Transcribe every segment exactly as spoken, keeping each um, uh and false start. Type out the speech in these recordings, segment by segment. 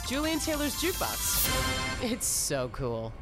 Julian Taylor's Jukebox. It's so cool.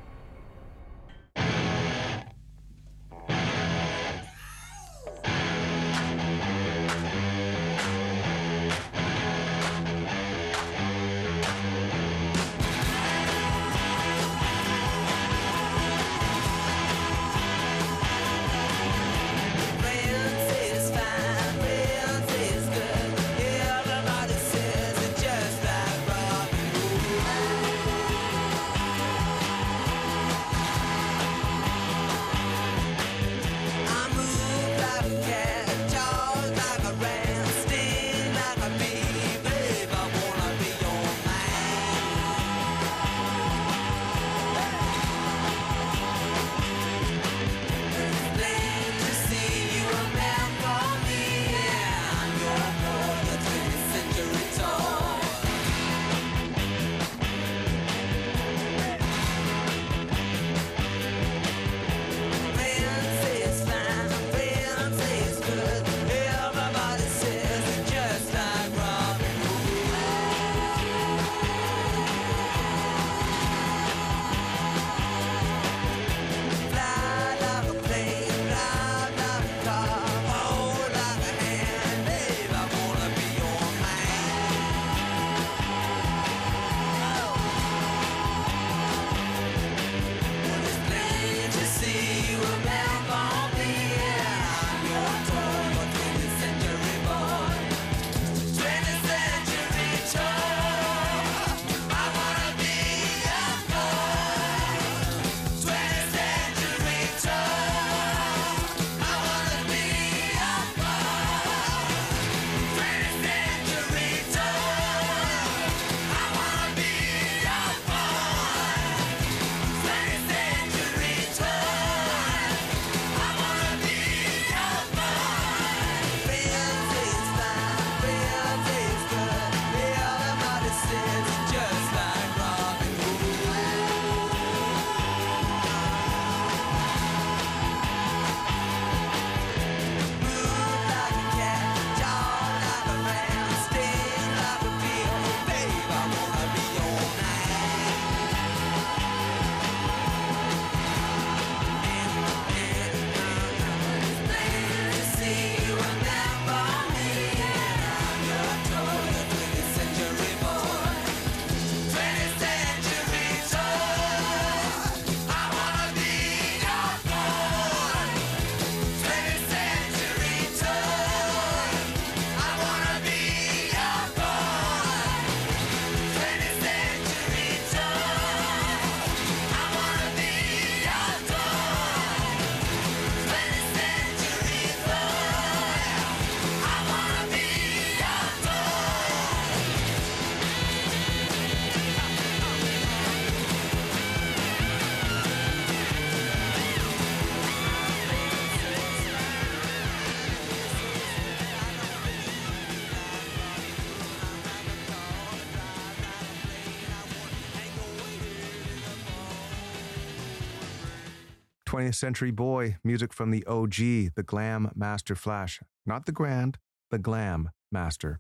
twentieth Century Boy, music from the O G, the Glam Master Flash. Not the Grand, the Glam Master,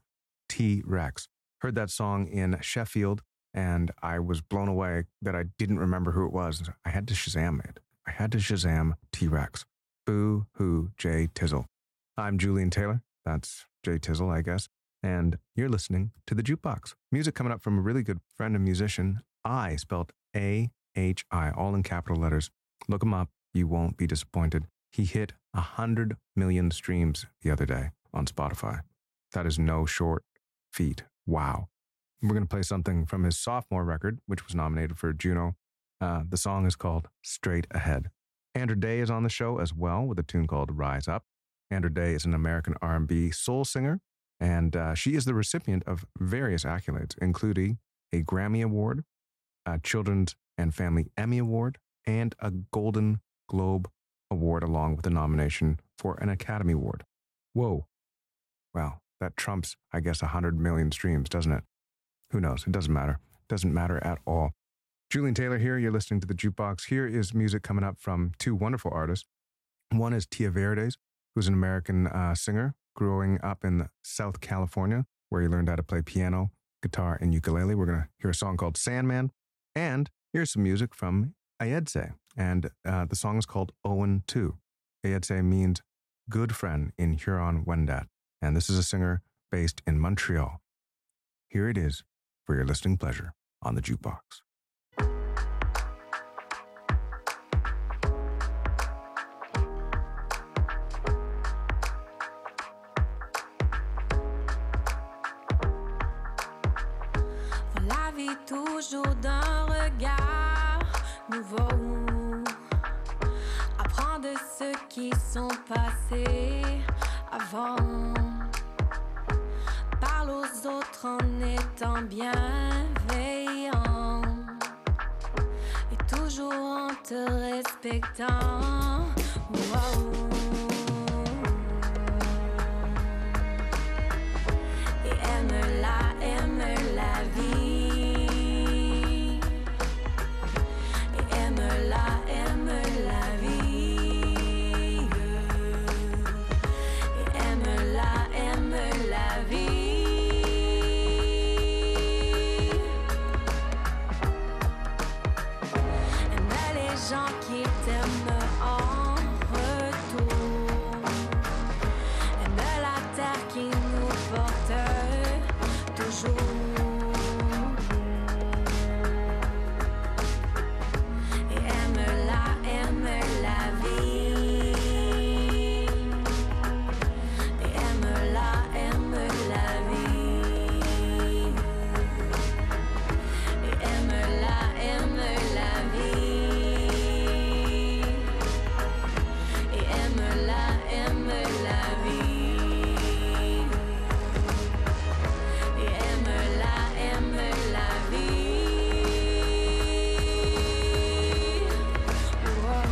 T-Rex. Heard that song in Sheffield, and I was blown away that I didn't remember who it was. I had to Shazam it. I had to Shazam T-Rex. Boo hoo, Jay Tizzle. I'm Julian Taylor. That's Jay Tizzle, I guess. And you're listening to The Jukebox. Music coming up from a really good friend and musician, I, spelled A H I, all in capital letters. Look him up. You won't be disappointed. He hit one hundred million streams the other day on Spotify. That is no short feat. Wow. We're going to play something from his sophomore record, which was nominated for a Juno. Uh, the song is called Straight Ahead. Andra Day is on the show as well with a tune called Rise Up. Andra Day is an American R and B soul singer, and uh, she is the recipient of various accolades, including a Grammy Award, a Children's and Family Emmy Award, and a Golden Globe Award, along with a nomination for an Academy Award. Whoa. Well, that trumps, I guess, one hundred million streams, doesn't it? Who knows? It doesn't matter. It doesn't matter at all. Julian Taylor here. You're listening to The Jukebox. Here is music coming up from two wonderful artists. One is Tia Verdes, who's an American uh, singer growing up in South California, where he learned how to play piano guitar and ukulele. We're going to hear a song called Sandman, and here's some music from Ayedse, and uh, the song is called Owen two. Ayedse means good friend in Huron-Wendat, and this is a singer based in Montreal. Here it is for your listening pleasure on the Jukebox. La vie toujours d'un regard nouveau. Apprendre de ceux qui sont passés avant. Parle aux autres en étant bienveillant. Et toujours en te respectant. Wow. Et aime-la, aime la vie. Et aime-la, aime la vie. Et aime-la, aime la vie. Aime les gens qui t'aiment en retour. Aime la terre qui nous porte toujours. Et aime-la, aime la vie. Et aime-la, aime la vie. Et aime-la, aime la vie. Et aime-la, aime la vie. Et aime-la, aime la vie. Wow.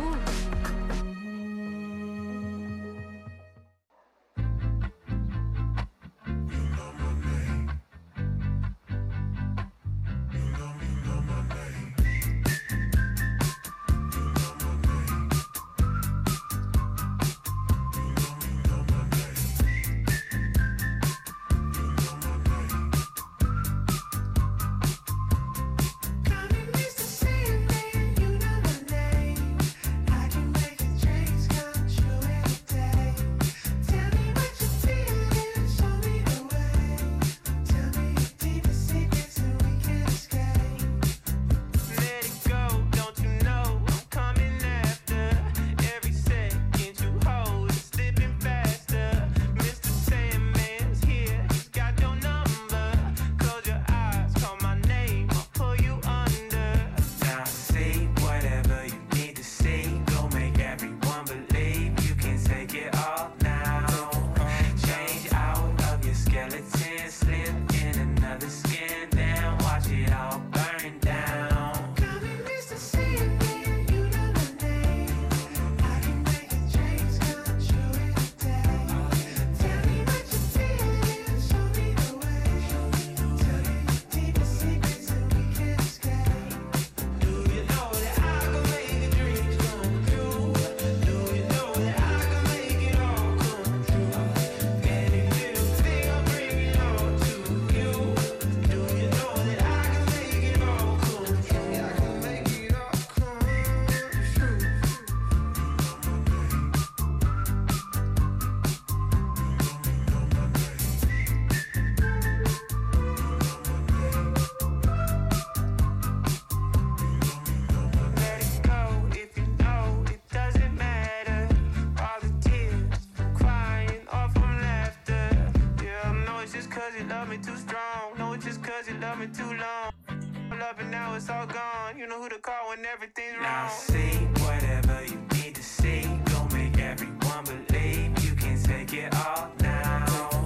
Now see whatever you need to see. Don't make everyone believe you can take it all now.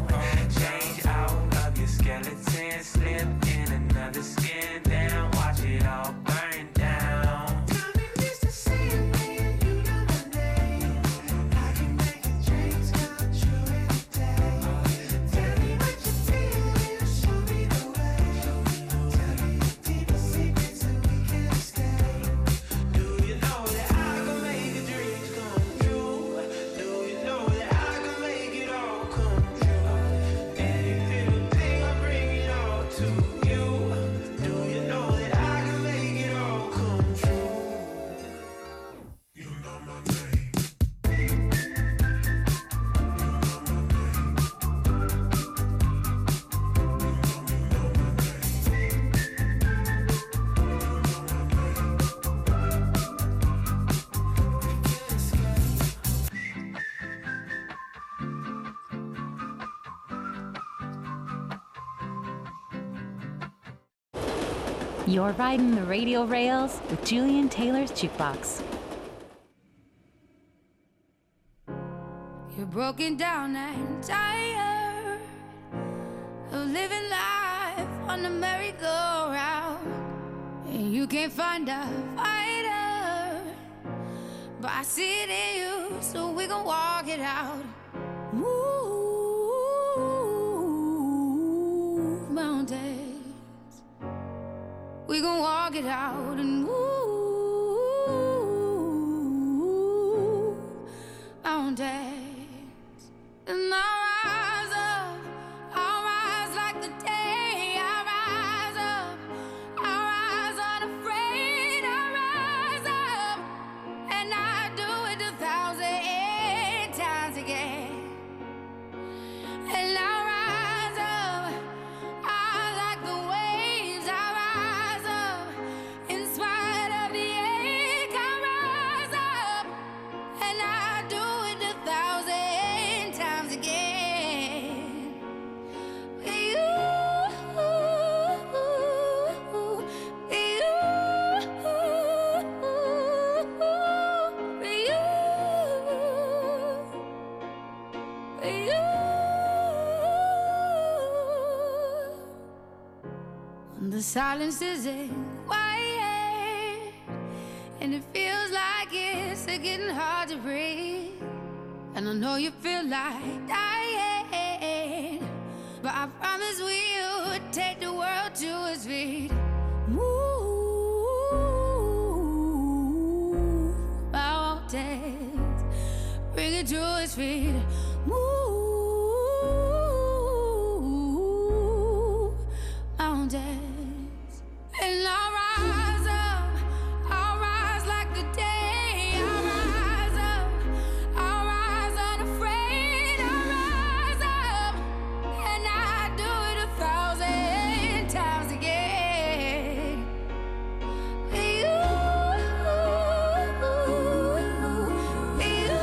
Change out of your skeleton, slip in another skin, then watch it all burn down. Tell me, Mister Sandman, you know my name. I can make your dreams come true every day. Tell me what you feel, show me the way. Tell me your deepest secrets so we can escape. Do you know that I can make your dreams come true? Do you know that I can make it all come true? Any little thing I bring it all to You're riding the radio rails with Julian Taylor's Jukebox. You're broken down and tired of living life on the merry-go-round, and you can't find a fighter, but I see it in you, so we gon' walk it out. Move mountains, we gon' walk it out and move mountains. And I'll rise up, I'll rise like the day. I'll rise up, I'll rise unafraid. I'll rise up, and I do it a thousand times again. And I'll rise up, I like the waves. I'll rise up, in spite of the ache. I'll rise up, and I do it a thousand times again. With you, with you, with you, with you. The silence isn't quiet, and it feels like it's getting hard to breathe. And I know you feel like dying, but I promise we'll take the world to its feet. Move mountains, bring it to its feet. Move mountains, and I'll rise up, I'll rise like the day. I'll rise up, I'll rise unafraid. I'll rise up, and I do it a thousand times again. With you, with you,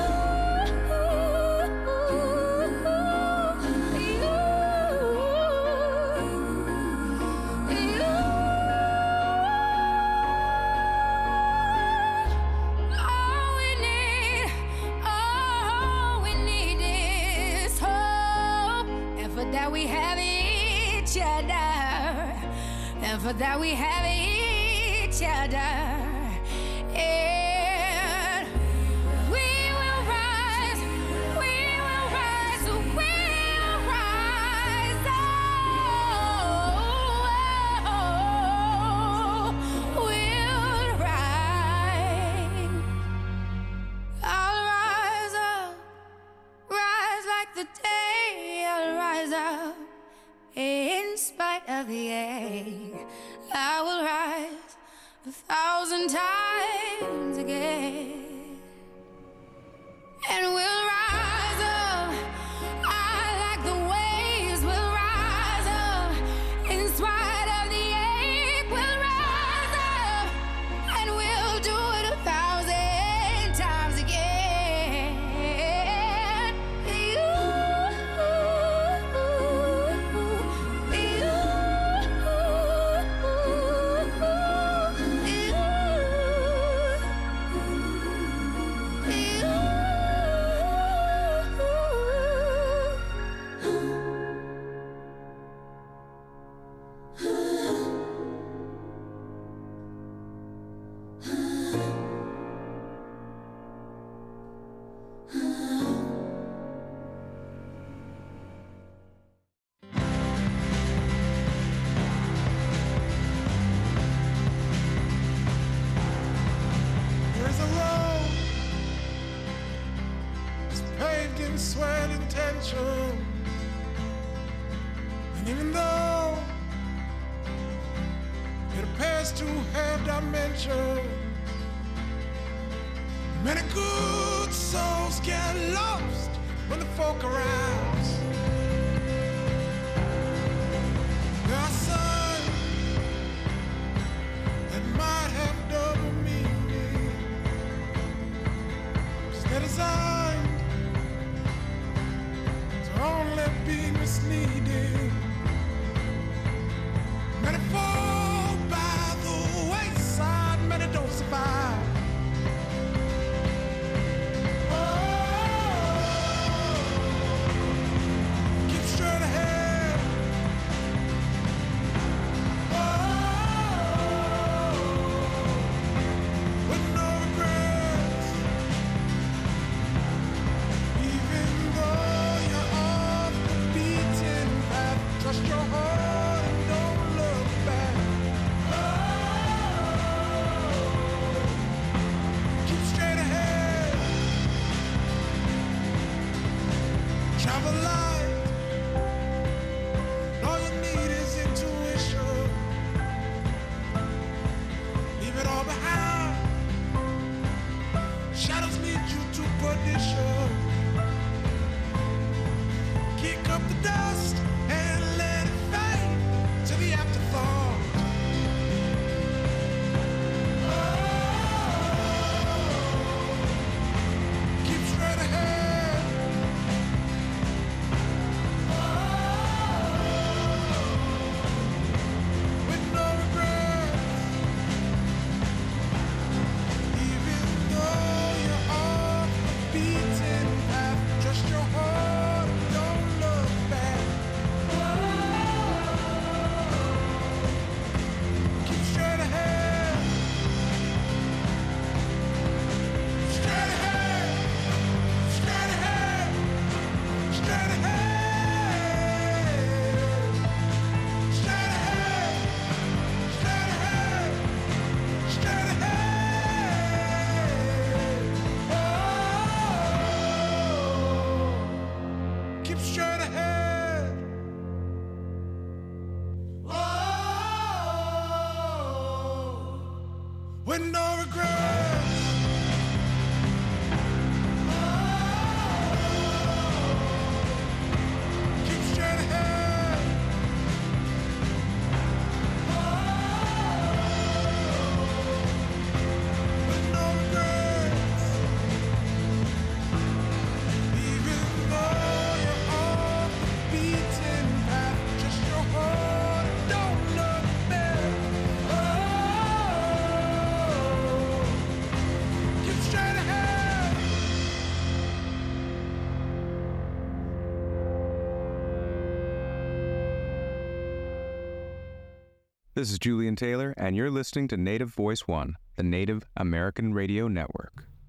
all we need, all we need is hope. And for that we have each other. And for that we have each other. And we will rise, we will rise, we'll rise. Oh, we'll rise. I'll rise up, rise like the day. I'll rise up, in spite of the ache. I will rise a thousand times again. And we'll rise up, I like the waves. We'll rise up, in spite of the ache. We'll rise up, and we'll do it a thousand times again. You, you, There's a road that's paved in sweat and tension, and even though it appears to have dimension, many good souls get lost when the folk arouse. There are signs that might have double meaning. They're designed to only be misleading. Many fall by with no regrets. Keep straight ahead. With no regrets. Even though you're on the beaten path, just your heart don't look back. Oh, keep straight ahead. This is Julian Taylor, and you're listening to Native Voice One, the Native American Radio Network.